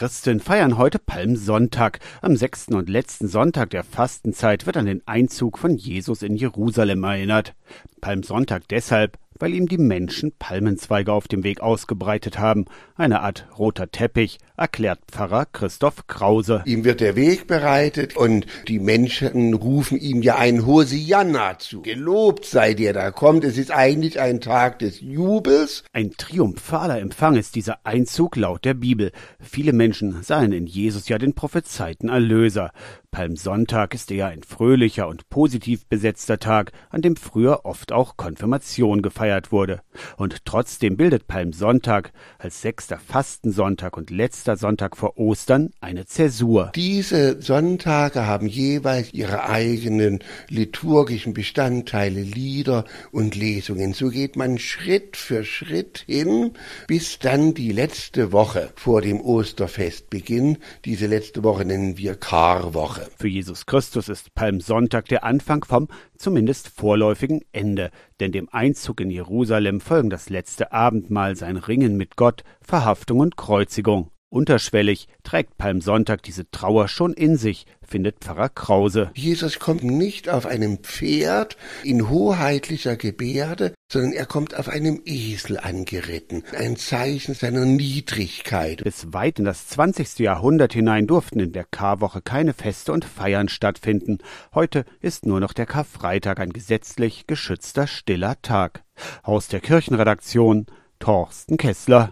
Christen feiern heute Palmsonntag. Am 6. und letzten Sonntag der Fastenzeit wird an den Einzug von Jesus in Jerusalem erinnert. Palmsonntag deshalb, weil ihm die Menschen Palmenzweige auf dem Weg ausgebreitet haben. Eine Art roter Teppich, erklärt Pfarrer Christoph Krause. Ihm wird der Weg bereitet und die Menschen rufen ihm ja ein Hosianna zu. Gelobt sei der da kommt. Es ist eigentlich ein Tag des Jubels. Ein triumphaler Empfang ist dieser Einzug laut der Bibel. Viele Menschen sahen in Jesus ja den prophezeiten Erlöser. Palmsonntag ist eher ein fröhlicher und positiv besetzter Tag, an dem früher oft auch Konfirmation gefeiert wurde. Und trotzdem bildet Palmsonntag als 6. Fastensonntag und letzter Sonntag vor Ostern eine Zäsur. Diese Sonntage haben jeweils ihre eigenen liturgischen Bestandteile, Lieder und Lesungen. So geht man Schritt für Schritt hin, bis dann die letzte Woche vor dem Osterfest beginnt. Diese letzte Woche nennen wir Karwoche. Für Jesus Christus ist Palmsonntag der Anfang vom zumindest vorläufigen Ende, denn dem Einzug in Jerusalem folgen das letzte Abendmahl, sein Ringen mit Gott, Verhaftung und Kreuzigung. Unterschwellig trägt Palmsonntag diese Trauer schon in sich, findet Pfarrer Krause. Jesus kommt nicht auf einem Pferd in hoheitlicher Gebärde, sondern er kommt auf einem Esel angeritten. Ein Zeichen seiner Niedrigkeit. Bis weit in das 20. Jahrhundert hinein durften in der Karwoche keine Feste und Feiern stattfinden. Heute ist nur noch der Karfreitag ein gesetzlich geschützter stiller Tag. Aus der Kirchenredaktion Thorsten Kessler.